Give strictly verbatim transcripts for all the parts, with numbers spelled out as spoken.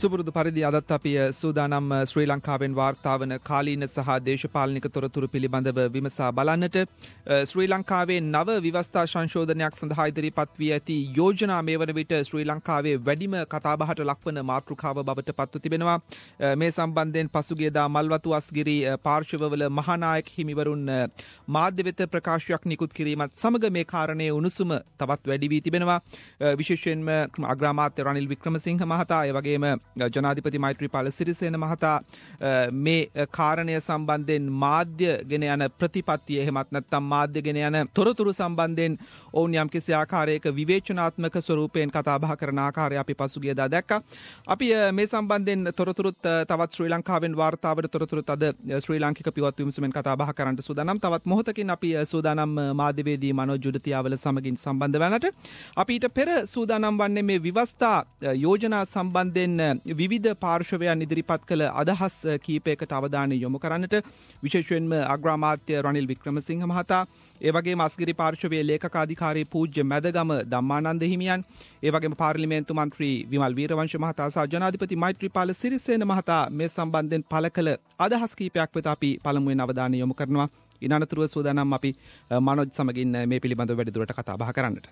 සුපුරුදු පරිදි අදත් අපි සූදානම් ශ්‍රී ලංකාවෙන් වාර්තා වන කාලීන සහ දේශපාලනික තොරතුරු පිළිබඳව විමසා බලන්නට. ශ්‍රී ලංකාවේ නව ව්‍යවස්ථා සංශෝධනයක් සඳහා ඉදිරිපත් වී ඇති යෝජනා මේ වන විට ශ්‍රී ලංකාවේ වැඩිම කතාබහට ලක්වන මාතෘකාව බවට පත්ව තිබෙනවා. මේ සම්බන්ධයෙන් පසුගියදා මල්වතු අස්ගිරි පාර්ශවවල මහානායක හිමිවරුන් මාධ්‍ය වෙත ප්‍රකාශයක් නිකුත් කිරීමත් සමග මේ කාරණයේ උණුසුම තවත් වැඩි වී තිබෙනවා. විශේෂයෙන්ම අග්‍රාමාත්‍ය රනිල් වික්‍රමසිංහ මහතා ඒ වගේම ජනාධිපති මෛත්‍රීපාල සිරිසේන මහතා මේ කාරණය සම්බන්ධයෙන් මාධ්‍ය ගෙන යන ප්‍රතිපත්තිය එහෙමත් නැත්නම් මාධ්‍ය ගෙන යන තොරතුරු සම්බන්ධයෙන් ඔවුන් යම්කිසි ආකාරයක විවේචනාත්මක ස්වරූපයෙන් කතා බහ කරන ආකාරය අපි පසුගියදා දැක්කා. අපි මේ සම්බන්ධයෙන් තොරතුරුත් තවත් ශ්‍රී ලංකාවෙන් වාර්තාවට තොරතුරුත් අද ශ්‍රී ලාංකික පියවත් විමසුමෙන් කතා බහ කරන්නට සූදානම්. තවත් මොහොතකින් අපි සූදානම් මාධ්‍යවේදී මනෝජ් ජුඩතියාවල සමගින් සම්බන්ධ වෙනට. අපි ඊට පෙර සූදානම් වන්නේ මේ විවස්ථා යෝජනා සම්බන්ධයෙන් විවිධ පාර්ශවයන් ඉදිරිපත් කළ අදහස් කීපයකට අවධානය යොමු කරන්නට. විශේෂයෙන්ම අග්‍රාමාත්‍ය රනිල් වික්‍රමසිංහ මහතා, ඒ වගේම අස්ගිරි පාර්ශවයේ ලේකකාධිකාරී පූජ්‍ය මැදගම ධම්මානන්ද හිමියන්, ඒ වගේම පාර්ලිමේන්තු මන්ත්‍රී විමල් වීරවංශ මහතා සහ ජනාධිපති මෛත්‍රීපාල සිරිසේන මහතා මේ සම්බන්ධයෙන් පළ කළ අදහස් කීපයක් වෙත අපි පළමුවෙන් අවධානය යොමු කරනවා. ඉන් අනතුරුව සූදානම් අපි මනෝජ් සමගින් මේ පිළිබඳව වැඩිදුරට කතා බහ කරන්නට.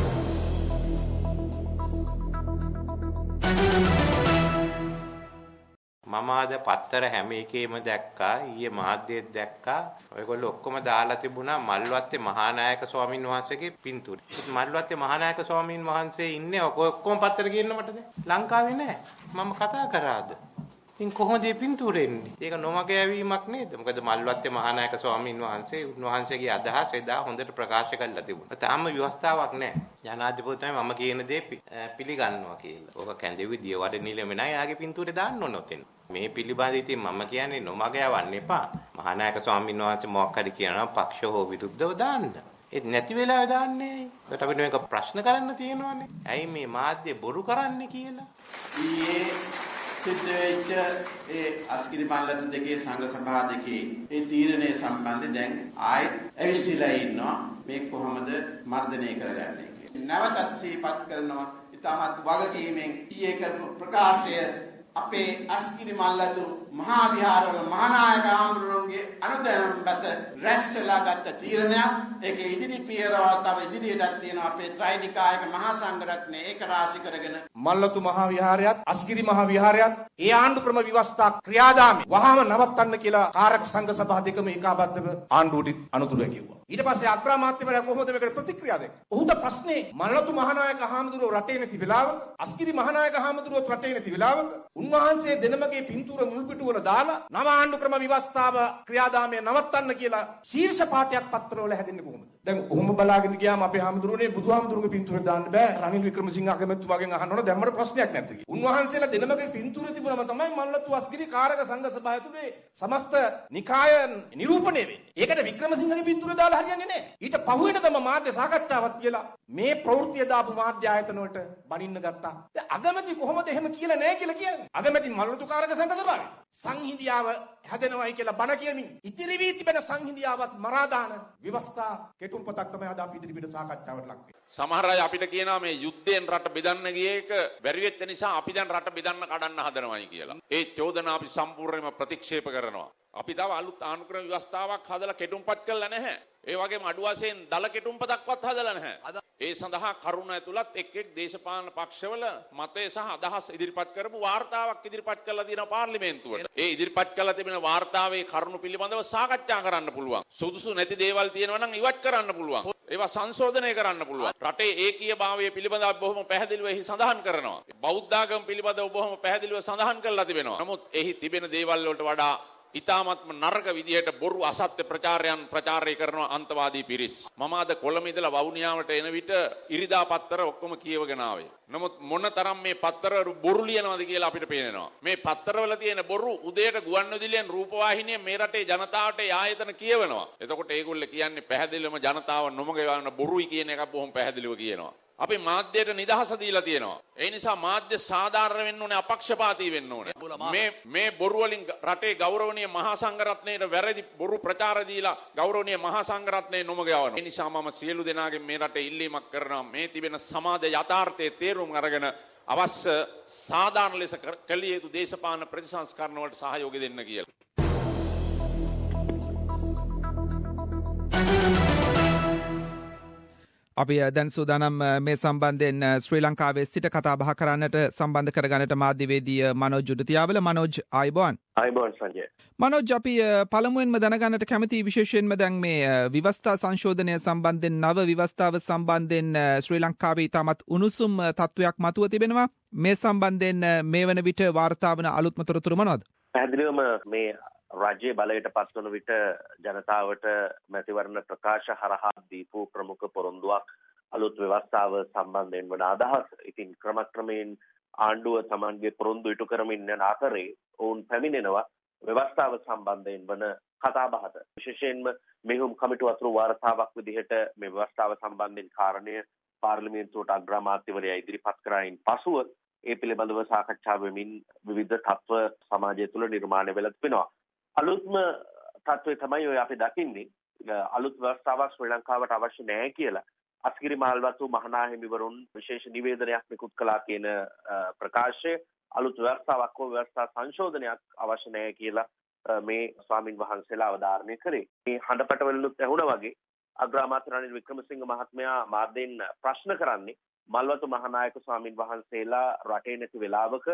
මම අද පත්තර හැම එකේම දැක්කා, ඊයේ මාධ්‍යයේත් දැක්කා. ඔයගොල්ලෝ ඔක්කොම දාලා තිබුණා මල්වත්තේ මහානායක ස්වාමින් වහන්සේගේ පින්තූරය. මල්වත්තේ මහානායක ස්වාමින් වහන්සේ ඉන්නේ ඔක්කොම පත්තර කියන්න මටද? ලංකාවේ නැහැ. මම කතා කරාද? ඉතින් කොහොමද මේ පින්තූරෙ එන්නේ? ඒක නොමග යැවීමක් නේද? මොකද මල්වත්තේ මහානායක ස්වාමින් වහන්සේ උන්වහන්සේගේ අදහස් එදා හොඳට ප්‍රකාශ කළා තිබුණා. තාම ව්‍යවස්ථාවක් නැහැ. ජනාධිපතිතුමා මම කියන දේ පිළිගන්නවා කියලා. ඕක කැඳෙවි දියවඩ නිලම නෑ. යාගේ පින්තූරේ දාන්න ඕන ඔතෙන්. මේ පිළිබඳ ඉතින් මම කියන්නේ නොමග යවන්න එපා. මහානායක ස්වාමීන් වහන්සේ මොකක් හරි කියනවා පක්ෂ හෝ විරුද්ධව දාන්න. ඒ නැති වෙලාවෙ දාන්නේ. ඒකට අපිට මේක ප්‍රශ්න කරන්න තියෙනවානේ. ඇයි මේ මාධ්‍ය බොරු කරන්නේ කියලා. ඊයේ සිද්ධ වෙච්ච ඒ අස්ගිරි මල්ලතු දෙකේ සංඝ සභා දෙකේ ඒ තීරණය සම්බන්ධයෙන් දැන් ආයෙත් ඇවිස්සීලා ඉන්නවා. මේ කොහොමද මර්ධනය කරගන්නේ කියලා. නැවතත් සිහිපත් කරනවා. ඉතාමත් වගකීමෙන් ඊයේ කරපු ප්‍රකාශය අපේ අස්ගිරි මල්ලතු මහා විහාරවල මහානායක ආමරුන්ගේ අනුදැනුම් මත රැස්ලා ගත්ත තීරණයක්. ඒකේ ඉදිරි පියවරව තව ඉදිරියටත් තියෙනවා. අපේ ත්‍රිනිකායක මහා සංඝරත්නය ඒක රාශි කරගෙන මල්ලතු මහා විහාරයත් අස්ගිරි මහා විහාරයත් ඒ ආණ්ඩු ක්‍රම ව්‍යවස්ථා ක්‍රියාදාමය වහාම නවත්තන්න කියලා කාරක සංඝ සභා දෙකම ඒකාබද්ධව ආණ්ඩුවට අනුතුරු කිව්වා. ඊට පස්සේ අග්‍රාමාත්‍යවරයා කොහොමද මේකට ප්‍රතික්‍රියා දෙන්නේ? ඔහුට ප්‍රශ්නේ මල්ලතු මහානායක හාමුදුරුවෝ රටේ නැති වෙලාවක, අස්ගිරි මහානායක හාමුදුරුවෝ රටේ නැති වෙලාවක උන්වහන්සේ දෙනමගේ පින්තූර මුල් පිටුවල දාලා නව ආණ්ඩු ක්‍රම ව්‍යවස්ථාව ක්‍රියාදාමය නවත්තන්න කියලා ශීර්ෂ පාඨයක් පත්‍රවල හැදෙන්නේ කොහොමද? දැන් ඔහොම බලාගෙන ගියාම අපේ හාමුදුරුවනේ බුදුහාමුදුරුවගේ පින්තූර දාන්න බෑ. රනිල් වික්‍රමසිංහ අගමැතිතුමාගෙන් අහන්න ඕන දැම්මට ප්‍රශ්නයක් නැද්ද කියලා. උන්වහන්සේලා දෙනමගේ පින්තූර තිබුණම තමයි මල්ලතු අස්ගිරි කාරක සංඝ සභාව ඇතුලේ සමස්ත නිකාය නිරූපණය වෙන්නේ. ඒකට වික්‍රමසිංහගේ පින්තූර දාලා හරියන්නේ නැහැ. ඊට පහුවෙන තම මාධ්‍ය සාකච්ඡාවක් කියලා මේ ප්‍රවෘත්තිය දාපු මාධ්‍ය ආයතන වලට බනින්න ගත්තා. දැන් අගමැති කොහොමද එහෙම කියලා නැහැ කියලා කියන්නේ? අගමැති මල්ලතු කාරක සංඝ සභාවේ සංහිඳියාව හැදෙනවයි කියලා බණ කියමින් ඉතිරි වී තිබෙන සංහිඳියාවත් මරා දාන ව්‍යවස්ථා කෙටුම්පතක් තමයි අද අපි ඉදිරිපිට සාකච්ඡාවට ලක් වෙන්නේ. සමහර අය අපිට කියනවා මේ යුද්ධයෙන් රට බෙදන්න ගිය එක බැරි වෙච්ච නිසා අපි දැන් රට බෙදන්න කඩන්න හදනවයි කියලා. ඒ චෝදනා අපි සම්පූර්ණයෙන්ම ප්‍රතික්ෂේප කරනවා. අපි තව අලුත් ආණ්ඩුක්‍රම ව්‍යවස්ථාවක් හදලා කෙටුම්පත් කළා නැහැ. ඒ වගේම අඩු වශයෙන් දල කෙටුම්පතක්වත් හදලා නැහැ. ඒ සඳහා කරුණ ඇතුළත් එක් එක් දේශපාලන පක්ෂවල මතය සහ අදහස් ඉදිරිපත් කරපු වාර්තාවක් ඉදිරිපත් කරලා තියෙනවා පාර්ලිමේන්තුවට. ඒ ඉදිරිපත් කරලා තිබෙන වාර්තාවේ කරුණු පිළිබඳව සාකච්ඡා කරන්න පුළුවන්. සුදුසු නැති දේවල් තියෙනවා නම් ඉවත් කරන්න පුළුවන්. ඒවා සංශෝධනය කරන්න පුළුවන්. රටේ ඒකීයභාවය පිළිබඳව බොහොම පැහැදිලිව එහි සඳහන් කරනවා. බෞද්ධාගම පිළිබඳව බොහොම පැහැදිලිව සඳහන් කරලා තිබෙනවා. නමුත් එහි තිබෙන දේවල් වලට වඩා ඉතාමත්ම නරක විදියට බොරු අසත්‍ය ප්‍රචාරයන් ප්‍රචාරය කරන අන්තවාදී පිරිස්. මම අද කොළඹ ඉඳලා වවුනියාවට එන විට ඉරිදා පත්තර ඔක්කොම කියවගෙන ආවේ. නමුත් මොනතරම් මේ පත්තර බොරු ලියනවද කියලා අපිට පේනවා. මේ පත්තරවල තියෙන බොරු උදේට ගුවන්විදුලියෙන් රූපවාහිනියෙන් මේ රටේ ජනතාවට ආයතන කියවනවා. එතකොට ඒගොල්ලෝ කියන්නේ පැහැදිලිවම ජනතාව නොමග යවන බොරුයි කියන එක බොහොම පැහැදිලිව කියනවා. අපි මාධ්‍යයට නිදහස දීලා තියෙනවා. ඒ නිසා මාධ්‍ය සාධාරණ වෙන්න ඕනේ, අපක්ෂපාතී වෙන්න ඕනේ. මේ මේ බොරු වලින් රටේ ගෞරවනීය මහා සංඝරත්නයට වැරදි බොරු ප්‍රචාර දීලා ගෞරවනීය මහා සංඝරත්නය නොමග යවනවා. ඒ නිසා මම සියලු දෙනාගෙන් මේ රටේ ඉල්ලීමක් කරනවා මේ තිබෙන සමාජ යථාර්ථයේ තේරුම් අරගෙන අවශ්‍ය සාධාරණ ලෙස කළ යුතු දේශපාලන ප්‍රතිසංස්කරණ වලට සහයෝගය දෙන්න කියලා. අපි දැන් සූදානම් මේ සම්බන්ධයෙන් ශ්‍රී ලංකාවේ සිට කතා බහ කරන්නට සම්බන්ධ කරගන්නට මාධ්‍යවේදී මනෝජ් ජුඩතියාවල. මනෝජ් ආයුබෝවන්. ආයුබෝවන් සංජය. මනෝජ්, අපි පළමුවෙන්ම දැනගන්නට කැමති විශේෂයෙන්ම දැන් මේ විවස්ථා සංශෝධනය සම්බන්ධයෙන් නව විවස්ථාව සම්බන්ධයෙන් ශ්‍රී ලංකාවේ ඉතාමත් උණුසුම් තත්ත්වයක් මතුව තිබෙනවා. මේ සම්බන්ධයෙන් මේ වන විට වාර්තා වන අලුත්ම තොරතුරු මොනවද? පැහැදිලිවම මේ රජයේ බලයට පත්වන විට ජනතාවට මැතිවරණ ප්‍රකාශ හරහා දීපු ප්‍රමුඛ පොරොන්දුවක් අලුත් ව්‍යවස්ථාව සම්බන්ධයෙන් වන අදහස්. ඉතින් ක්‍රමක්‍රමයෙන් ආණ්ඩුව තමන්ගේ පොරොන්දු ඉටු කරමින් යන අතරේ ඔවුන් පැමිණෙනවා ව්‍යවස්ථාව සම්බන්ධයෙන් වන කතාබහට. විශේෂයෙන්ම මෙහුම් කමිටු අතුරු වාර්තාවක් විදිහට මේ ව්‍යවස්ථාව සම්බන්ධයෙන් කාරණය පාර්ලිමේන්තුවට අග්‍රාමාත්‍යවරයා ඉදිරිපත් කරයින් පසුව ඒ පිළිබඳව සාකච්ඡා වෙමින් විවිධ තත්ත්ව සමාජය තුළ නිර්මාණය වෙලා තිබෙනවා. අලුත්ම තත්ත්වය තමයි ඔය අපි දකින්නේ අලුත් ව්‍යවස්ථාවක් ශ්‍රී ලංකාවට අවශ්‍ය නැහැ කියලා අස්ගිරි මහල්වතු මහනාහිමිවරුන් විශේෂ නිවේදනයක් නිකුත් කළා කියන ප්‍රකාශය අලුත් ව්‍යවස්ථාවක් හෝ ව්‍යවස්ථා සංශෝධනයක් අවශ්‍ය නැහැ කියලා මේ ස්වාමින් වහන්සේලා අවධාරණය කරේ. මේ හඬපටවලුත් ඇහුණා වගේ අග්‍රාමාත්‍ය රනිල් වික්‍රමසිංහ මහත්මයා මාධ්‍යෙන් ප්‍රශ්න කරන්නේ මල්වතු මහනායක ස්වාමින් වහන්සේලා රටේ නැති වෙලාවක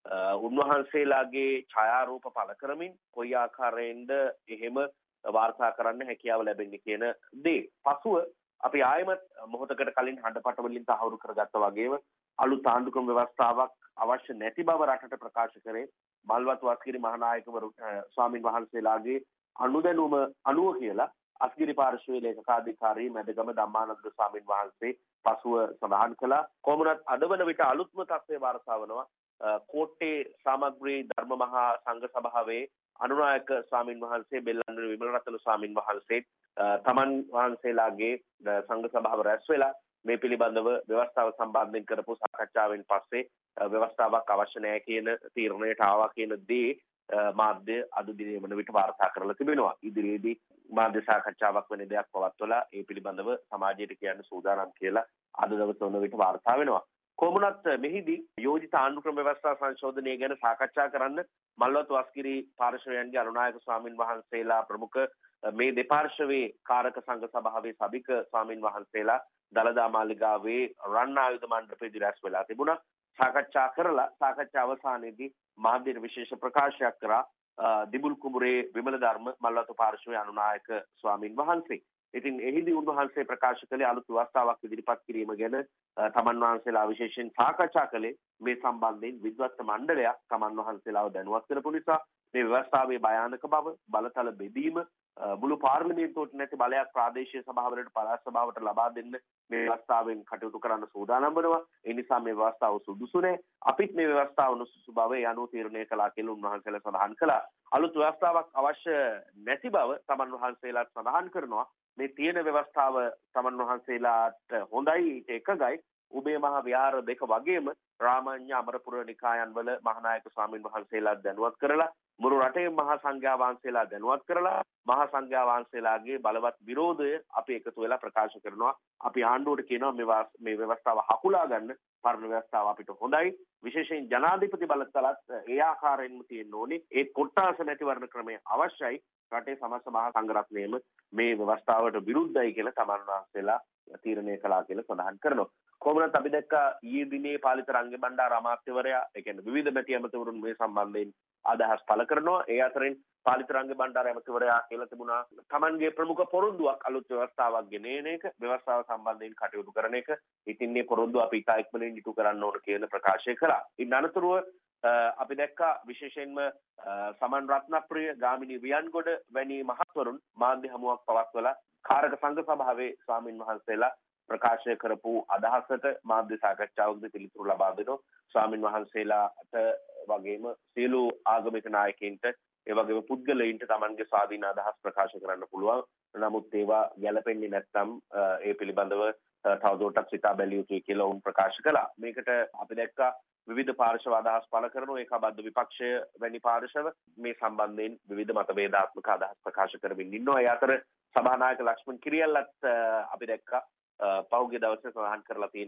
උන්වහන්සේලාගේ ඡායාරූප පළ කරමින් කොයි ආකාරයෙන්ද එහෙම වාර්තා කරන්න හැකියාව ලැබෙන්නේ කියන දේ. පසුව අපි ආයමත් මොහොතකට කලින් හඬපට වලින් තහවුරු කරගත්තා වගේම අලුත් ආණ්ඩුක්‍රම ව්‍යවස්ථාවක් අවශ්‍ය නැති බව රටට ප්‍රකාශ කරේ මල්වතු අස්ගිරි මහනායකවරු ස්වාමින් වහන්සේලාගේ අනුදැනුම අනුව කියලා අස්ගිරි පාර්ශ්වයේ ලේකකාධිකාරී මැදගම ධම්මානන්ද ස්වාමින් වහන්සේ පසුව සඳහන් කළා. කොමුණත් අද වන විට අලුත්ම තත්ත්වය වාර්තා වනවා කෝට්ටේ සාමග්‍රී ධර්ම මහා සංඝ සභාවේ අනුනායක ස්වාමින් වහන්සේ බෙල්ලන්විල විමලරත්න ස්වාමින් වහන්සේ තමන් වහන්සේලාගේ සංඝ සභාව රැස් වෙලා මේ පිළිබඳව ව්‍යවස්ථාව සම්බන්ධයෙන් කරපු සාකච්ඡාවෙන් පස්සේ ව්‍යවස්ථාවක් අවශ්‍ය නැහැ කියන තීරණයට ආවා කියන දේ මාධ්‍ය අද දිනේ වන විට වාර්තා කරලා තිබෙනවා. ඉදිරියේදී මාධ්‍ය සාකච්ඡාවක් වෙන දෙයක් පවත්වලා ඒ පිළිබඳව සමාජයට කියන්න සූදානම් කියලා අද දවසේ වන විට වාර්තා වෙනවා. කොමුණත් මෙහිදී යෝජිත ආණ්ඩුක්‍රම ව්‍යවස්ථා සංශෝධනය ගැන සාකච්ඡා කරන්න මල්වතු අස්ගිරි පාර්ශවයන්ගේ අනුනායක ස්වාමින් වහන්සේලා ප්‍රමුඛ මේ දෙපාර්ශවයේ කාරක සංඝ සභාවේ සභික ස්වාමින් වහන්සේලා දළදා මාලිගාවේ රන් ආයුධ මණ්ඩපයේදී රැස් වෙලා තිබුණා. සාකච්ඡා කරලා සාකච්ඡා අවසානයේදී මාධ්‍යට විශේෂ ප්‍රකාශයක් කරා දිබුල් කුඹුරේ විමල ධර්ම මල්වතු පාර්ශවයේ අනුනායක ස්වාමින් වහන්සේ. ඉතින් එහිදී උන්වහන්සේ ප්‍රකාශ කළේ අලුත් ව්‍යවස්ථාවක් ඉදිරිපත් කිරීම ගැන තමන් වහන්සේලා විශේෂයෙන් සාකච්ඡා කළේ මේ සම්බන්ධයෙන් විද්වත්ත මණ්ඩලයක් තමන් වහන්සේලාව දැනුවත් කරපු නිසා මේ ව්‍යවස්ථාවේ භයානක බව බලතල බෙදීම මුළු පාර්ලිමේන්තුවට නැති බලයක් ප්‍රාදේශීය සභාවලට පළාත් සභාවට ලබා දෙන්න මේ ව්‍යවස්ථාවෙන් කටයුතු කරන්න සූදානම් වෙනවා. ඒ නිසා මේ ව්‍යවස්ථාව සුදුසු නැහැ. අපිත් මේ ව්‍යවස්ථාව නුසුසු බව ඒ අනුව තීරණය කළා කියලා උන්වහන්සේලා සඳහන් කළා. අලුත් ව්‍යවස්ථාවක් අවශ්‍ය නැති බව තමන් වහන්සේලාත් සඳහන් කරනවා. මේ තියෙන ව්‍යවස්ථාව තමන් වහන්සේලාට හොඳයි එකගයි උබේ මහ විහාර දෙක වගේම රාමඤ්ඤ අමරපුර නිකායන් වල මහානායක ස්වාමින් වහන්සේලා දැනුවත් කරලා මුළු රටේ මහා සංඝයා වහන්සේලා දැනුවත් කරලා මහා සංඝයා වහන්සේලාගේ බලවත් විරෝධය අපි එකතු වෙලා ප්‍රකාශ කරනවා. අපි ආණ්ඩුවට කියනවා මේ මේ ව්‍යවස්ථාව හකුලා ගන්න. පරණ ව්‍යවස්ථාව අපිට හොඳයි. විශේෂයෙන් ජනාධිපති බලතලත් ඒ ආකාරයෙන්ම තියෙන්න ඕනේ. ඒ කොට්ටාස මැතිවරණ ක්‍රමය අවශ්‍යයි. රටේ සමස්ත මහා සංඝරත්නයම මේ ව්‍යවස්ථාවට විරුද්ධයි කියලා තමන් වහන්සේලා තීරණය කළා කියලා සඳහන් කරනවා. කොහොමද අපි දැක්කා ඊයේ දිනේ පාලිත රංගේ බණ්ඩාර අමාත්‍යවරයා ඒ කියන්නේ විවිධ මැති ඇමතිවරුන් මේ සම්බන්ධයෙන් අදහස් පළ කරනවා. ඒ අතරින් පාලිත රංගේ බණ්ඩාර ඇමතිවරයා කියලා තිබුණා තමන්ගේ ප්‍රමුඛ පොරොන්දුවක් අලුත් ව්‍යවස්ථාවක් ගෙනෙන එක, ව්‍යවස්ථාව සම්බන්ධයෙන් කටයුතු කරන එක. ඉතින් මේ පොරොන්දුව අපි ඉතා ඉක්මනින් ඉටු කරන්න ඕන කියන ප්‍රකාශය කළා. ඉන් අනතුරුව අපි දැක්කා විශේෂයෙන්ම සමන් රත්නප්‍රිය, ගාමිණී වියන්ගොඩ වැනි මහත්වරුන් මාධ්‍ය හමුවක් පවත්වලා කාරක සංඝ සභාවේ ස්වාමින් වහන්සේලා ප්‍රකාශය කරපු අදහසට මාධ්‍ය සාකච්ඡාවකදී පිළිතුරු ලබා දෙනවා. ස්වාමින් වහන්සේලාට වගේම සියලු ආගමික නායකයින්ට ඒ වගේම පුද්ගලයින්ට තමන්ගේ ස්වාධීන අදහස් ප්‍රකාශ කරන්න පුළුවන්. නමුත් ඒවා ගැළපෙන්නේ නැත්නම් ඒ පිළිබඳව තවදුරටත් සිතා බැලිය යුතුයි කියලා උන් ප්‍රකාශ කළා. මේකට අපි දැක්කා විවිධ පාර්ශව අදහස් පළ කරන ඒකාබද්ධ විපක්ෂය වැනි පාර්ශව මේ සම්බන්ධයෙන් විවිධ මතභේදාත්මක අදහස් ප්‍රකාශ කරමින් ඉන්නවා. ඒ අතර සභානායක ලක්ෂ්මන් කිරියල්ලත් අපි දැක්කා පහුගිය දවසේ සඳහන් කරලා තියෙනවා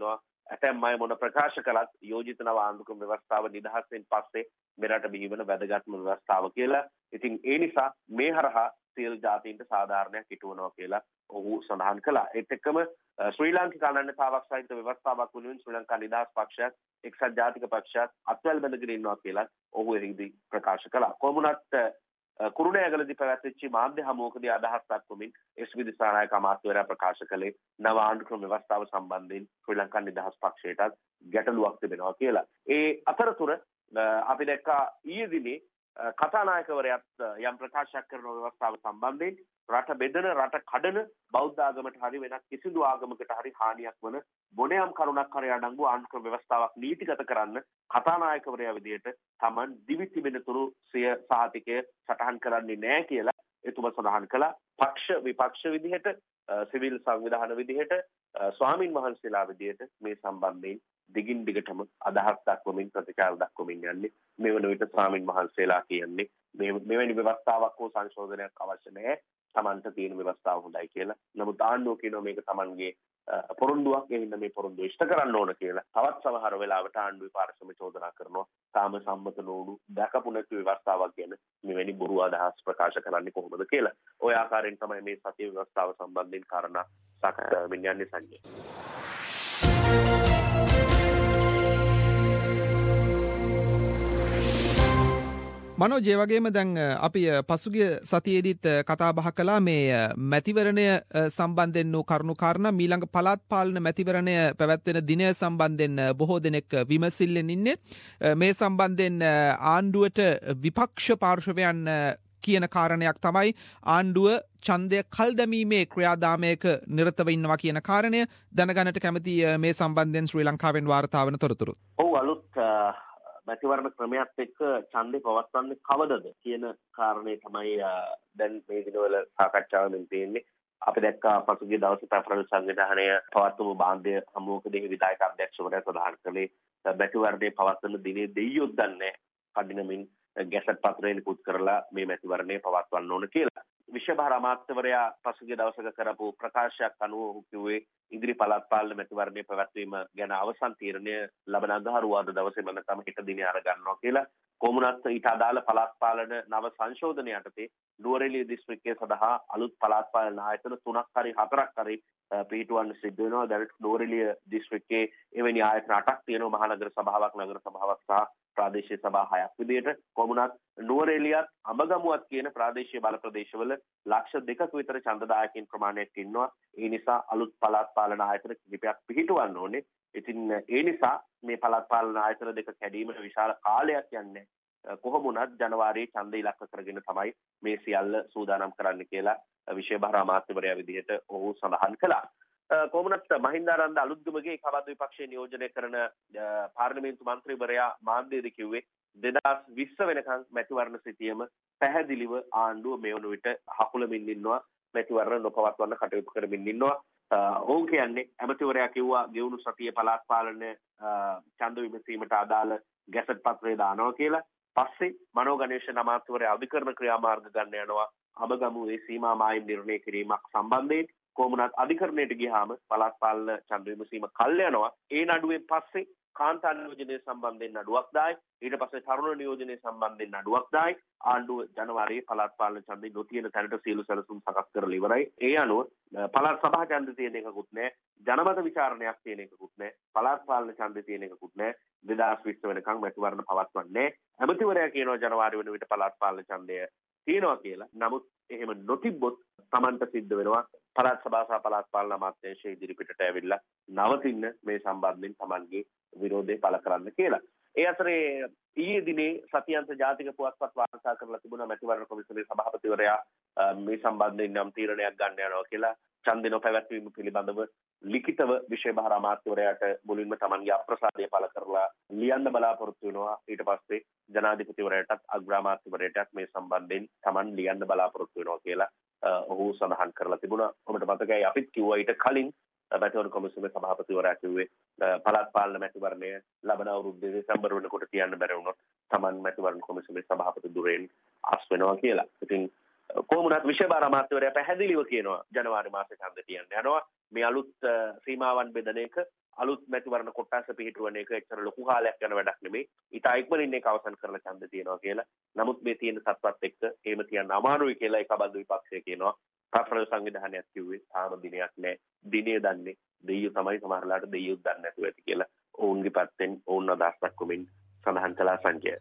ඇතැම් අය මොන ප්‍රකාශ කළත් යෝජිත නව ආණ්ඩුක්‍රම ව්‍යවස්ථාව නිදහසෙන් පස්සේ මෙරට බිහිවන වැදගත්ම ව්‍යවස්ථාව කියලා. ඉතින් ඒ නිසා මේ හරහා සියලු ජාතීන්ට සාධාරණයක් ඉටුවනවා කියලා ඔහු සඳහන් කළා. ඒත් එක්කම ශ්‍රී ලාංකික අනන්‍යතාවක් සහිත ව්‍යවස්ථාවක් වෙනුවෙන් ශ්‍රී ලංකා නිදහස් පක්ෂයත් එක්සත් ජාතික පක්ෂයත් අත්වැල් බැඳගෙන ඉන්නවා කියලා ඔහු එහිදී ප්‍රකාශ කළා. කොමුණත් කුරුණෑගලදී පැවැත්විච්ච මාධ්‍ය හමුවකදී අදහස් දක්වමින් එස් වි දිසානායක අමාත්‍යවරයා ප්‍රකාශ කළේ නව ආණ්ඩුක්‍රම ව්‍යවස්ථාව සම්බන්ධයෙන් ශ්‍රී ලංකා නිදහස් පක්ෂයටත් ගැටලුවක් තිබෙනවා කියලා. ඒ අතරතුර අපි දැක්කා ඊයේ දිනේ කතානායකවරයාත් යම් ප්‍රකාශයක් කරන ව්‍යවස්ථාව සම්බන්ධයෙන් රට බෙදන රට කඩන බෞද්ධ ආගමට හරි වෙනත් කිසිදු ආගමකට හරි හානියක් වන මොනෑම් කරුණක් හරි අඩංගු ආණ්ඩුක්‍රම ව්‍යවස්ථාවක් නීතිගත කරන්න කතානායකවරයා විදිහට Taman දිවි තිබෙනතුරු සිය සහතිකය සටහන් කරන්නේ නැහැ කියලා එතුමා සඳහන් කළා. පක්ෂ විපක්ෂ විදිහට සිවිල් සංවිධාන විදිහට ස්වාමින් වහන්සේලා විදිහට මේ සම්බන්ධයෙන් දිගින් දිගටම අදහස් දක්වමින් ප්‍රතිචාර දක්වමින් යන්නේ. මේ වන විට ස්වාමින් වහන්සේලා කියන්නේ මේ මෙවැනි ව්‍යවස්ථාවක් හෝ සංශෝධනයක් අවශ්‍ය නැහැ. Tamanට තියෙන ව්‍යවස්ථාව හොඳයි කියලා. නමුත් ආණ්ඩුව කියනවා මේක Tamanගේ පොරොන්දුවක්. ඒ හින්දා මේ පොරොන්දුව ඉෂ්ට කරන්න ඕන කියලා. තවත් සමහර වෙලාවට ආණ්ඩුවේ පාර්ශ්වම චෝදනා කරනවා. තාම සම්මත නොවුණු දැකපු නැති ව්‍යවස්ථාවක් ගැන මෙවැනි බොරු අදහස් ප්‍රකාශ කරන්නේ කොහොමද කියලා. ওই ආකාරයෙන් තමයි මේ සතිය ව්‍යවස්ථාව සම්බන්ධයෙන් කාරණා සාකච්ඡා වෙමින් යන්නේ සංජය. මනෝ ජේ වගේම දැන් අපි පසුගිය සතියේදීත් කතා බහ කළා මේ මැතිවරණය සම්බන්ධයෙන් වූ කරුණු කාරණා මීළඟ පළාත් පාලන මැතිවරණය පැවැත්වෙන දිනය සම්බන්ධයෙන් බොහෝ දෙනෙක් විමසිල්ලෙන් ඉන්නේ. මේ සම්බන්ධයෙන් ආණ්ඩුවට විපක්ෂ පාර්ශවයන් කියන කාරණයක් තමයි ආණ්ඩුව ඡන්දය කල් දැමීමේ ක්‍රියාදාමයක නිරතව ඉන්නවා කියන කාරණය. දැනගන්නට කැමති මේ සම්බන්ධයෙන් ශ්‍රී ලංකාවෙන් වාර්තා වන තොරතුරු. ඔව් අලුත් මැතිවරණ ක්‍රමයක් එක්ක ඡන්දේ පවත්වන්නේ කවදද කියන කාරණේ තමයි දැන් මේ දිනවල සාකච්ඡා වෙමින් තියෙන්නේ. අපි දැක්කා පසුගිය දවසේ පැපරල් සංවිධානය පවත්වපු බාන්දය හමුවකදී විධායක අධ්‍යක්ෂවරයා ප්‍රදාන කළේ මැතිවරණේ පවත්වන දිනේ දෙයියොත් දන්නේ කඩිනමින් ගැසට් පත්‍රය නිකුත් කරලා මේ මැතිවරණය පවත්වන්න ඕන කියලා. විශ්වභාර අමාත්‍යවරයා පසුගිය දවසක කරපු ප්‍රකාශයක් අනුව ඔහු කිව්වේ ඉදිරි පළාත් පාලන මැතිවරණය පැවැත්වීම ගැන අවසන් තීරණය ලබන අඟහරුවාද දවසේ මම හෙට දිනේ අර ගන්නවා කියලා. කොමුණත් ඊට අදාළ පළාත් පාලන නව සංශෝධන යටතේ නුවරඑළිය දිස්ත්‍රික්කය සඳහා අලුත් පළාත් පාලන ආයතන තුනක් හරි හතරක් හරි පිහිටුවන්න සිද්ධ වෙනවා. දැන් නුවරඑළිය දිස්ත්‍රික්කයේ එවැනි ආයතන අටක් තියෙනවා. මහනගර සභාවක්, නගර සභාවක් සහ ප්‍රාදේශීය සභා හයක් විදිහට. කොමුණත් නුවරඑළියත් අඹගමුවත් කියන ප්‍රාදේශීය බල ප්‍රදේශවල ලක්ෂ දෙකක විතර ඡන්දදායකින් ප්‍රමාණයක් ඉන්නවා. ඒ නිසා අලුත් පළාත් පාලන ආයතන කිහිපයක් පිහිටවන්න ඕනේ. ඉතින් ඒ නිසා මේ පළාත් පාලන ආයතන දෙක කැඩීමට විශාල කාලයක් යන්නේ. කොහොම වුණත් ජනවාරි ඡන්ද ඉලක්ක කරගෙන තමයි මේ සියල්ල සූදානම් කරන්න කියලා විශේෂ අමාත්‍යවරයා විදිහට ඔහු සඳහන් කළා. කොමුණත් මහින්දානන්ද අලුත්ගමගේ කබද්ද විපක්ෂයේ නියෝජනය කරන පාර්ලිමේන්තු මන්ත්‍රීවරයා මාධ්‍යයට කිව්වේ දෙදාස් විස්ස වෙනකන් මැතිවරණ සිටියම පැහැදිලිව ආණ්ඩුව මේ වන විට හකුලමින් ඉන්නවා. මැතිවරණ නොපවත්වන්න කටයුතු කරමින් ඉන්නවා. ඔවුන් කියන්නේ ඇමතිවරයා කිව්වා ගෙවුණු සතිය පළාත් පාලන ඡන්ද විමසීමට අදාළ ගැසට් පත්‍රය දානවා කියලා. පස්සේ මනෝ ගණේෂ අමාත්‍යවරයා අධිකරණ ක්‍රියාමාර්ග ගන්න යනවා. අබගමුවේ සීමා මායිම් නිර්ණය කිරීමක් සම්බන්ධයෙන්. කොමුණත් අධිකරණයට ගියාම පළාත් පාලන ඡන්ද විමසීම කල් යනවා. ඒ නඩුවේ පස්සේ කාන්තා නියෝජනය සම්බන්ධයෙන් නඩුවක් දායි. ඊට පස්සේ තරුණ නියෝජනය සම්බන්ධයෙන් නඩුවක් දායි. ආණ්ඩුව ජනවාරියේ පළාත් පාලන ඡන්දේ නොතියන තැනට සියලු සැලසුම් සකස් කරලා ඉවරයි. ඒ අනුව පළාත් සභා ඡන්ද තියෙන එකකුත් නැහැ. ජනමත විචාරණයක් තියෙන එකකුත් නැහැ. පළාත් පාලන ඡන්දේ තියෙන එකකුත් නැහැ. දෙදාස් විස්ස වෙනකන් මැතිවරණ පවත්වන්නේ නැහැ. ඇමතිවරයා කියනවා ජනවාරි වෙන විට පළාත් පාලන ඡන්දය තියෙනවා කියලා. නමුත් එහෙම නොතිබ්බොත් Tamanට සිද්ධ වෙනවා පළාත් සභා සහ පළාත් පාලන අමාත්‍යාංශය ඉදිරිපිටට ඇවිල්ලා නවතින්න මේ සම්බන්ධයෙන් Tamanගේ විරෝධය පළ කරන්න කියලා. ඒ අතරේ ඊයේ දිනේ සතියන්ත ජාතික පුවත්පත් වාර්තා කරලා තිබුණා මැතිවරණ කොමිසමේ සභාපතිවරයා මේ සම්බන්ධයෙන් නම් තීරණයක් ගන්න යනවා කියලා. ඡන්ද නොපැවැත්වීම පිළිබඳව ලිඛිතව විශේෂ අමාත්‍යවරයාට මුලින්ම Tamanගේ අප්‍රසාදය පළ කරලා ලියන්න බලාපොරොත්තු වෙනවා. ඊට පස්සේ ජනාධිපතිවරයාටත් අග්‍රාමාත්‍යවරයාටත් මේ සම්බන්ධයෙන් Taman ලියන්න බලාපොරොත්තු වෙනවා කියලා ඔහු සඳහන් කරලා තිබුණා. ඔබට මතකයි අපිත් කිව්වා ඊට කලින් මැතිවරණ කොමිසමේ සභාපතිවරයා කිව්වේ පළාත් පාලන මැතිවරණය ලබන අවුරුද්දේ දෙසැම්බර් වෙනකොට තියන්න බැරි වුණොත් Taman මැතිවරණ කොමිසමේ සභාපති ධුරයෙන් අස් වෙනවා කියලා. ඉතින් කොහොමුණත් විශේෂ අමාත්‍යවරයා පැහැදිලිව කියනවා ජනවාරි මාසේ ඡන්ද තියන්න යනවා. මේ අලුත් සීමාවන් බෙදන එක අලුත් මැතිවරණ කොටස පිහිටුවන එක එච්චර ලොකු කාලයක් යන වැඩක් නෙමෙයි. ඊට ඉක්මනින් ඒක අවසන් කරලා ඡන්ද තියනවා කියලා. නමුත් මේ තියෙන සත්‍යවත් එක්ක එහෙම තියන්න අමාරුයි කියලා ඒකබද්ධ විපක්ෂය කියනවා. රාष्ट्र සංවිධානයක් කිව්වේ තාම දිනයක් නැහැ. දිනේ දන්නේ දෙයියෝ තමයි සමහරලාට දෙයියෝ දන්නේ නැතුව ඇති කියලා. ඔවුන්ගේ පැත්තෙන් ඔවුන් අදහස් දක්වමින් සඳහන් කළා සංජය.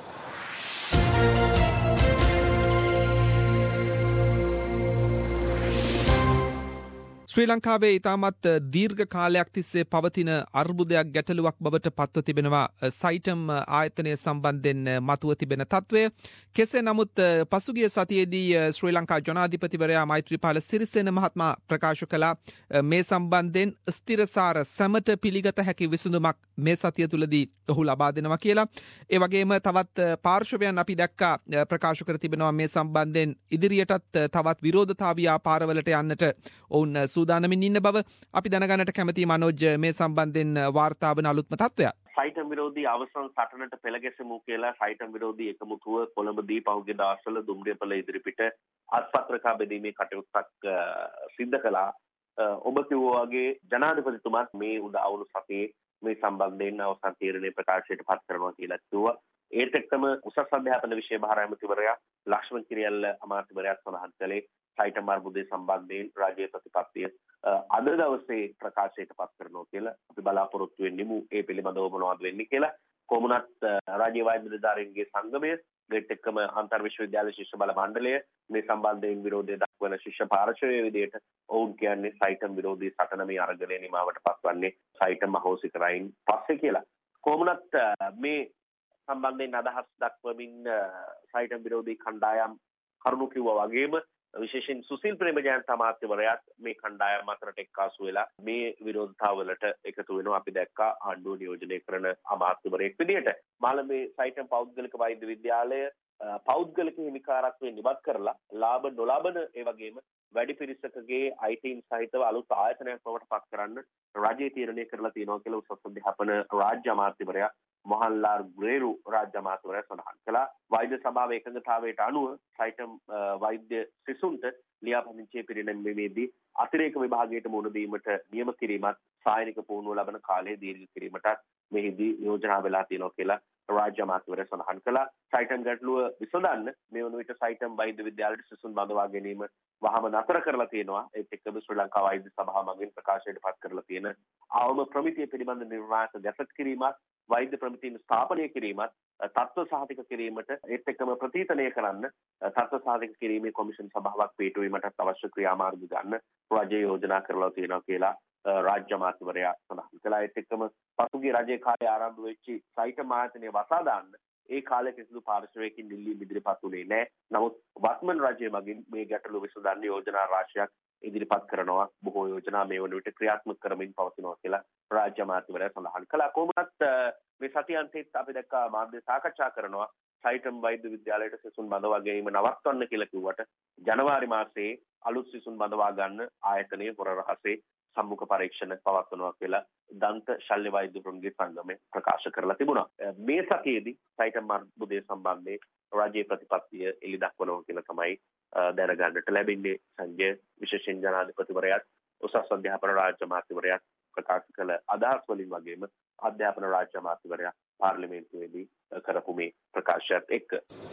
ශ්‍රී ලංකාවේ ඉතාමත් දීර්ඝ කාලයක් තිස්සේ පවතින අර්බුදයක් ගැටලුවක් බවට පත්ව තිබෙනවා සයිටම් ආයතනය සම්බන්ධයෙන් මතුව තිබෙන තත්ත්වය. කෙසේ නමුත් පසුගිය සතියේදී ශ්‍රී ලංකා ජනාධිපතිවරයා මෛත්‍රීපාල සිරිසේන මහත්මයා ප්‍රකාශ කළා මේ සම්බන්ධයෙන් ස්ථිරසාර සැමට පිළිගත හැකි විසඳුමක් මේ සතිය තුලදී ඔහු ලබා දෙනවා කියලා. ඒ වගේම තවත් පාර්ශවයන් අපි දැක්කා ප්‍රකාශ කර තිබෙනවා මේ සම්බන්ධයෙන් ඉදිරියටත් තවත් විරෝධතා ව්‍යාපාරවලට යන්නට ඔවුන් සූදානමින් ඉන්න බව අපි දැනගන්නට කැමතියි මනෝජ් මේ සම්බන්ධයෙන් වාර්තා වන අලුත්ම තත්ත්වය. සයිටම් විරෝධී අවසන් සටනට පෙළගැසෙමු කියලා සයිටම් විරෝධී එකමුතුව කොළඹදී පහුගිය දවස්වල දුම්රියපළ ඉදිරිපිට අත්පත්‍රකා බෙදීමේ කටයුත්තක් සිද්ධ කළා. ඔබ කිව්වා වගේ ජනාධිපතිතුමාත් මේ උදා සතියේ මේ සම්බන්ධයෙන් අවසන් තීරණය ප්‍රකාශයට පත් කරනවා කියලා කිව්වා. ඒත් එක්කම උසස් අධ්‍යාපන විෂය භාර ඇමතිවරයා ලක්ෂ්මන් කිරියල්ල අමාත්‍යවරයා සඳහන් කළේ සයිටම් අර්බුදය සම්බන්ධයෙන් රාජ්‍ය ප්‍රතිපත්තිය අද දවසේ ප්‍රකාශයට පත් කරනවා කියලා අපි බලාපොරොත්තු වෙන්නෙමු. ඒ පිළිබඳව මොනවද වෙන්නේ කියලා. කොමුණත් රාජ්‍ය වෛද්‍ය නිලධාරීන්ගේ සංගමය ඒත් එක්කම අන්තර් විශ්වවිද්‍යාල ශිෂ්‍ය බල මණ්ඩලය මේ සම්බන්ධයෙන් විරෝධය දක්වන ශිෂ්‍ය පාර්ශවයේ විදිහට ඔවුන් කියන්නේ සයිටම් විරෝධී සටන මේ අරගලයේ නිමාවට පත්වන්නේ සයිටම් අහෝසි කරයින් පස්සේ කියලා. කොමුණත් මේ සම්බන්ධයෙන් අදහස් දක්වමින් සයිටම් විරෝධී කණ්ඩායම් කරුණු කිව්වා වගේම විශේෂයෙන් සුසිල් ප්‍රේමජයන්ත අමාත්‍යවරයාත් මේ කණ්ඩායම් අතරට එක්කාසු වෙලා මේ විරෝධතාවලට එකතු වෙනවා. අපි දැක්කා ආණ්ඩුව නියෝජනය කරන අමාත්‍යවරයෙක් විදිහට. මාළඹේ සයිටම් පෞද්ගලික වෛද්‍ය විද්‍යාලය පෞද්ගලික හිමිකාරත්වයෙන් ඉවත් කරලා ලාභ නොලබන ඒ වගේම වැඩි පිරිසකගේ අයිතීන් සහිතව අලුත් ආයතනයක් බවට පත් කරන්න රජය තීරණය කරලා තියෙනවා කියලා උසස් අධ්‍යාපන රාජ්‍ය අමාත්‍යවරයා මොහන්ලාල් ග්‍රේරු රාජ්‍ය අමාත්‍යවරයා සඳහන් කළා. වෛද්‍ය සභාවේ එකඟතාවයට අනුව සයිටම් වෛද්‍ය සිසුන්ට ලියාපදිංචියේ පිරිනැමීමේදී අතිරේක විභාගයට මුහුණ දීමට නියම කිරීමත් සායනික පුහුණුව ලබන කාලය දීර්ඝ කිරීමටත් මෙහිදී යෝජනා වෙලා තියෙනවා කියලා රාජ්‍ය අමාත්‍යවරයා සඳහන් කළා. සයිටම් ගැටලුව විසඳන්න මේ වන විට සයිටම් වෛද්‍ය විද්‍යාලයට සිසුන් බඳවා ගැනීම වහම නතර කරලා තියෙනවා. ඒත් එක්කම ශ්‍රී ලංකා වෛද්‍ය සභාව මගින් ප්‍රකාශයට පත් කරලා තියෙන අවම ප්‍රමිතිය පිළිබඳ නිර්ණායක දැසත් කිරීමත් වෛද්‍ය ප්‍රමිතීන් ස්ථාපනය කිරීමත් තත්ත්ව සහතික කිරීමට ඒත් එක්කම ප්‍රතිතනය කරන්න තත්ත්ව සහතික කිරීමේ කොමිෂන් සභාවක් පිටුවීමට අවශ්‍ය ක්‍රියාමාර්ග ගන්න රජය යෝජනා කරලා තියෙනවා කියලා රාජ්‍ය අමාත්‍යවරයා සඳහන් කළා. ඒත් එක්කම පසුගිය රජයේ කාලේ ආරම්භ වෙච්ච සයිටම් ආයතනය වසා දාන්න ඒ කාලේ කිසිදු පාර්ශවයකින් නිල්ලී ඉදිරිපත් වුණේ නැහැ. නමුත් වත්මන් රජය මගින් මේ ගැටලුව විසඳන්න යෝජනා රාශියක් ඉදිරිපත් කරනවා. බොහෝ යෝජනා මේ වන විට ක්‍රියාත්මක කරමින් පවතිනවා කියලා රාජ්‍ය අමාත්‍යවරයා සඳහන් කළා. කොහොමත් මේ සතියන්තෙත් අපි දැක්කා මාධ්‍ය සාකච්ඡා කරනවා සයිටම් වෛද්‍ය විද්‍යාලයට සිසුන් බඳවා ගැනීම නවත්වන්න කියලා කිව්වට ජනවාරි මාසයේ අලුත් සිසුන් බඳවා ගන්න ආයතනයේ හොර රහසේ සම්මුඛ පරීක්ෂණ පවත්වනවා කියලා දන්ත ශල්‍ය වෛද්‍යවරුන්ගේ සංගමය ප්‍රකාශ කරලා තිබුණා. මේ සතියේදී සයිටම් අර්බුදය සම්බන්ධයෙන් රාජ්‍ය ප්‍රතිපත්තිය එළි දක්වනවා කියලා තමයි දැනගන්නට ලැබෙන්නේ. සංජය විශේෂයෙන් ජනාධිපතිවරයාත් උසස් අධ්‍යාපන රාජ්‍ය අමාත්‍යවරයාත් ප්‍රකාශ කළ අදහස් වලින් වගේම අධ්‍යාපන රාජ්‍ය අමාත්‍යවරයා පාර්ලිමේන්තුවේදී කරපු මේ ප්‍රකාශයත් එක්ක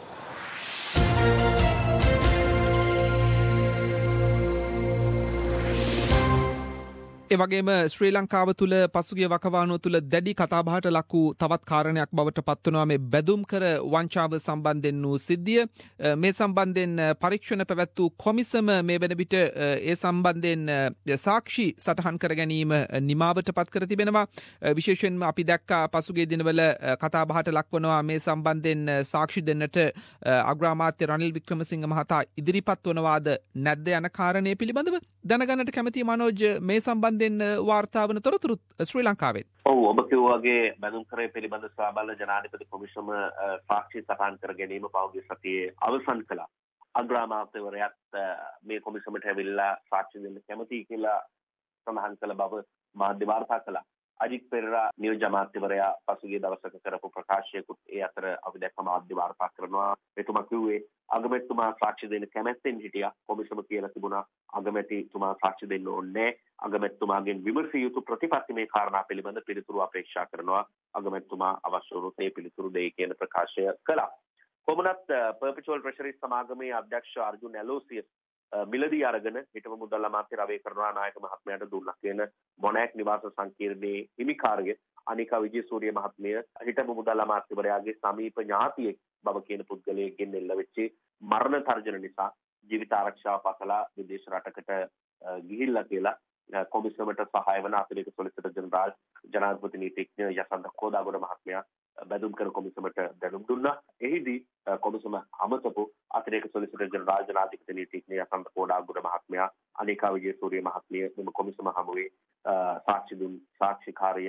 එවගේම ශ්‍රී ලංකාව තුළ පසුගිය වකවානුව තුළ දැඩි කතාබහට ලක් වූ තවත් කාරණයක් බවට පත්වනවා මේ බැදුම් කර වංචාව සම්බන්ධයෙන් වූ සිද්ධිය. මේ සම්බන්ධයෙන් පරීක්ෂණ පැවැත් වූ කොමිසම මේ වන විට ඒ සම්බන්ධයෙන් සාක්ෂි සටහන් කර ගැනීම නිමාවට පත් කර තිබෙනවා. විශේෂයෙන්ම අපි දැක්කා පසුගිය දිනවල කතාබහට ලක්වනවා මේ සම්බන්ධයෙන් සාක්ෂි දෙන්නට අග්‍රාමාත්‍ය රනිල් වික්‍රමසිංහ මහතා ඉදිරිපත් වනවාද නැද්ද යන කාරණය පිළිබඳව දැනගන්නට කැමති මනෝජ් මේ සම්බන්ධ වාර්තා වන තොරතුරු ශ්‍රී ලංකාවෙන්. ඔව් ඔබ කිව්වාගේ බැඳුම් කරේ පිළිබඳ සහබල ජනාධිපති කොමිසම සාක්ෂි සටහන් කර ගැනීම පහුගිය සතියේ අවසන් කළා. අග්‍රාමාත්‍යවරයාත් මේ කොමිසමට ඇවිල්ලා සාක්ෂි දෙන්න කැමතියි කියලා සඳහන් කළ බව මාධ්‍ය වාර්තා කළා. අජිත් පෙරේරා නියෝජ්‍ය අමාත්‍යවරයා පසුගිය දවසක කරපු ප්‍රකාශයකුත් ඒ අතර අපි දැක්ක මාධ්‍ය වාර්තා කරනවා. එතුමා කිව්වේ අගමැතිතුමා සාක්ෂි දෙන්න කැමැත්තෙන් හිටියා. කොමිසම කියලා තිබුණා අගමැතිතුමා සාක්ෂි දෙන්න ඕනේ. අගමැතිතුමාගෙන් විමසිය යුතු ප්‍රතිපත්ති මේ කාරණා පිළිබඳ පිළිතුරු අපේක්ෂා කරනවා. අගමැතිතුමා අවශ්‍ය වුණොත් ඒ පිළිතුරු දෙයි කියන ප්‍රකාශය කළා. කොමුණත් පර්පචුවල් ට්‍රෙෂරි සමාගමේ අධ්‍යක්ෂ අර්ජුන් ඇලෝසියස් මිලදී අරගෙන හිටපු මුදල් අමාත්‍ය රවී කරුණානායක මහත්මයාට දුන්නා කියන මොනෑක් නිවාස සංකීර්ණයේ හිමිකාරය අනිකා විජේසූරිය මහත්මිය හිටපු මුදල් අමාත්‍යවරයාගේ සමීප ඥාතියෙක් බව කියන පුද්ගලයෙක්ගෙන් එල්ල වෙච්ච මරණ තර්ජන නිසා ජීවිත ආරක්ෂාව පසලා විදේශ රටකට ගිහිල්ලා කියලා කොමිසමට සහාය වන අතිරේක සොලිසිටර් ජෙනරාල් ජනාධිපති නීතිඥ යසන්ත කෝදාගොඩ මහත්මයා බැදුම් කර කොමිසමට දැනුම් දුන්නා. එහිදී කොමිසම අමතපු අතිරේක සොලිසිටර් ජෙනරාල් ජනාධිපති නීතිඥ යසන්ත කෝදාගොඩ මහත්මයා අනිකා විජේසූරිය මහත්මිය මෙම කොමිසම හමුවේ සාක්ෂි දුන් සාක්ෂිකාර්ය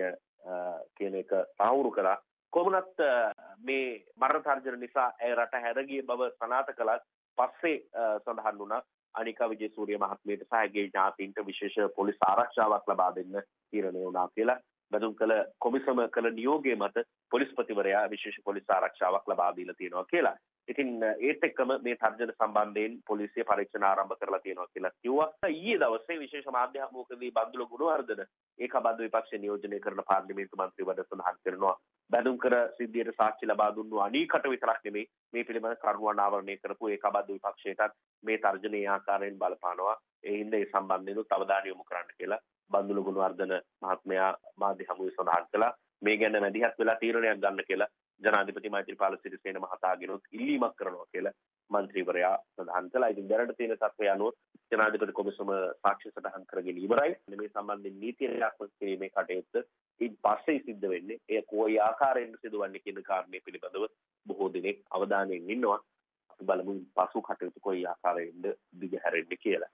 කියන එක සාහවුරු කළා. කොමුණත් මේ මරණ තර්ජන නිසා ඇය රට හැර ගිය බව සනාථ කළත් පස්සේ සඳහන් වුණා අනිකා විජේසූරිය මහත්මියට සහ ඇගේ ඥාතීන්ට විශේෂ පොලිස් ආරක්ෂාවක් ලබා දෙන්න තීරණය වුණා කියලා. බැදුම් කළ කොමිසම කළ නියෝගයේ මත පොලිස්පතිවරයා විශේෂ පොලිස් ආරක්ෂාවක් ලබා දීලා තියෙනවා කියලා. ඉතින් ඒත් එක්කම මේ තර්ජන සම්බන්ධයෙන් පොලිසිය පරීක්ෂණ ආරම්භ කරලා තියෙනවා කියලා කිව්වා. ඊයේ දවසේ විශේෂ මාධ්‍ය හමුවකදී බන්දුල ගුණවර්ධන ඒකබද්ධ විපක්ෂ නියෝජනය කරන පාර්ලිමේන්තු මන්ත්‍රීවරයා සඳහන් කරනවා බැදුම් කර සිද්ධියට සාක්ෂි ලබා දුන්නු අනීකට විතරක් නෙමෙයි මේ පිළිබඳ කරුණු අනාවරණය කරපු ඒකබද්ධ විපක්ෂයටත් මේ තර්ජනයේ ආකාරයෙන් බලපානවා. ඒ හින්දා ඒ සම්බන්ධයෙන් අවධානය යොමු කරන්න කියලා බන්දුල ගුණවර්ධන මහත්මයා මාධ්‍ය හමුවේ සඳහන් කළා. මේ ගැන මැදිහත් වෙලා තීරණයක් ගන්න කියලා ජනාධිපති මෛත්‍රීපාල සිරිසේන මහතාගෙනුත් ඉල්ලීමක් කරනවා කියලා මන්ත්‍රීවරයා සඳහන් කළා. ඉතින් දැනට තියෙන තත්ත්වය අනුව ජනාධිපති කොමිසම සාක්ෂි සටහන් කරගෙන ඉවරයි. මේ සම්බන්ධයෙන් නීතිය ක්‍රියාත්මක කිරීමේ කටයුත්ත ඉන් පස්සේ සිද්ධ වෙන්නේ. ඒ කොයි ආකාරයෙන් සිදුවන්නේ කියන කාරණේ පිළිබඳව බොහෝ දෙනෙක් අවධානයෙන් ඉන්නවා. අපි බලමු පසු කටයුතු කොයි ආකාරයෙන්ද දිගහැරෙන්නේ කියලා.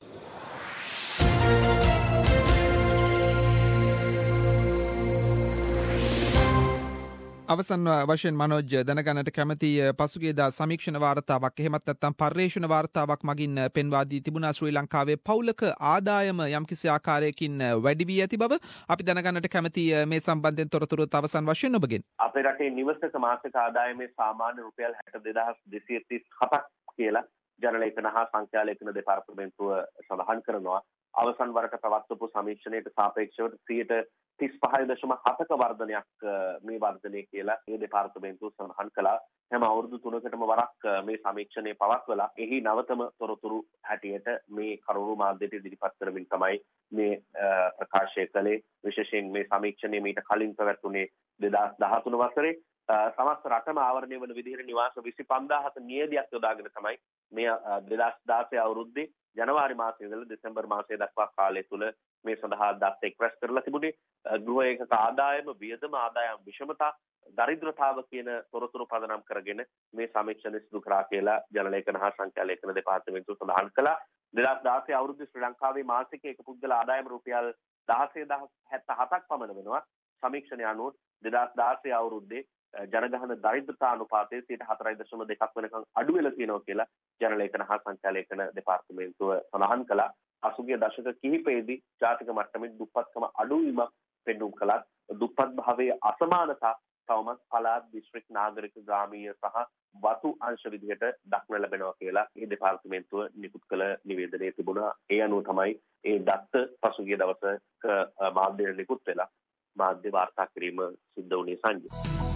අවසන් වශයෙන් මනෝජ් දැනගන්නට කැමති පසුගියදා සමීක්ෂණ වාර්තාවක් එහෙමත් නැත්නම් පර්යේෂණ වාර්තාවක් මගින් පෙන්වා දී තිබුණා ශ්‍රී ලංකාවේ පවුලක ආදායම යම්කිසි ආකාරයකින් වැඩි වී ඇති බව අපි දැනගන්නට කැමති මේ සම්බන්ධයෙන් තොරතුරු අවසන් වශයෙන් ඔබගෙන්. අපේ රටේ නිවසක මාසික ආදායමේ සාමාන්‍ය රුපියල් හැට දෙදාස් දෙසිය තිස් හතක් කියලා ජනලේඛන හා සංඛ්‍යාලේඛන දෙපාර්තමේන්තුව සඳහන් කරනවා. අවසන් වරට පවත්වපු සමීක්ෂණයට සාපේක්ෂව සියයට තිස් පහයි දශම හතක වර්ධනයක් මේ වර්ධනය කියලා ඒ දෙපාර්තමේන්තුව සඳහන් කළා. හැම අවුරුදු තුනකටම වරක් මේ සමීක්ෂණය පවත්වලා එහි නවතම තොරතුරු හැටියට මේ කරුණු මාධ්‍යට ඉදිරිපත් කරමින් තමයි මේ ප්‍රකාශය කළේ. විශේෂයෙන් මේ සමීක්ෂණය මීට කලින් පැවැත්වුණේ දෙදාස් දහතුන වසරේ සමස්ත රටම ආවරණය වන විදිහට නිවාස විසි පන්දාහක නියැදියක් යොදාගෙන තමයි මේ දෙදාස් දාසය අවුරුද්දේ ජනවාරි මාසයේ ඉඳලා දෙසැම්බර් මාසය දක්වා කාලය තුල මේ සඳහා දත් එක්රැස් කරලා තිබුණේ. ගෘහ ඒකක ආදායම, වියදම ආදායම් විෂමතා, දරිද්‍රතාව කියන තොරතුරු පදනම් කරගෙන මේ සමීක්ෂණය සිදු කරා කියලා ජනලේඛන හා සංඛ්‍යාලේඛන දෙපාර්තමේන්තුව සඳහන් කළා. දෙදාස් දාසය අවුරුද්දේ ශ්‍රී ලංකාවේ මාසික එක පුද්ගල ආදායම රුපියල් දහසය දහස් හැත්තෑ හතක් පමණ වෙනවා. සමීක්ෂණය අනුව දෙදාස් දාසය අවුරුද්දේ ජනගහන දරිද්‍රතා අනුපාතය සියයට හතරයි දශම දෙකක් වෙනකන් අඩු වෙලා තියෙනවා කියලා ජනලේඛන හා සංඛ්‍යාලේඛන දෙපාර්තමේන්තුව සඳහන් කළා. අසුගිය දශක කිහිපයේදී ජාතික මට්ටමින් දුප්පත්කම අඩුවීමක් පෙන්වුම් කළත් දුප්පත් භාවයේ අසමානතා තවමත් පළාත් දිස්ත්‍රික් නාගරික ග්‍රාමීය සහ වතු අංශ විදිහට දක්න ලැබෙනවා කියලා මේ දෙපාර්තමේන්තුව නිකුත් කළ නිවේදනයේ තිබුණා. ඒ අනුව තමයි ඒ දත්ත පසුගිය දවසක මාධ්‍යයට නිකුත් වෙලා මාධ්‍ය වාර්තා කිරීම සිද්ධ වුණේ සංජය.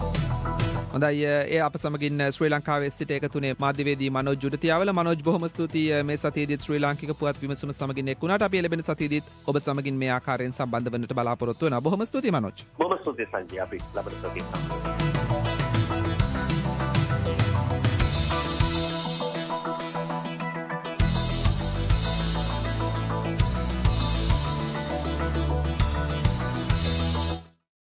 හොඳයි ඒ අප සමගින් ශ්‍රී ලංකාවේ සිට එකතුනේ මාධ්‍යවේදී මනෝජ් ජුඩතියාවල. මනෝජ් බොහොම ස්තුතියි මේ සතියේදීත් ශ්‍රී ලාංකික පුවත් විමසුම සමගින් එක් වුණාට. අපි ලැබෙන සතියේදීත් ඔබ සමගින් මේ ආකාරයෙන් සම්බන්ධ වෙන්නට බලාපොරොත්තු වෙනවා. බොහොම ස්තුතියි මනෝජ්. බොහොම ස්තුතියි සංජය. අපි ලබන සතියේ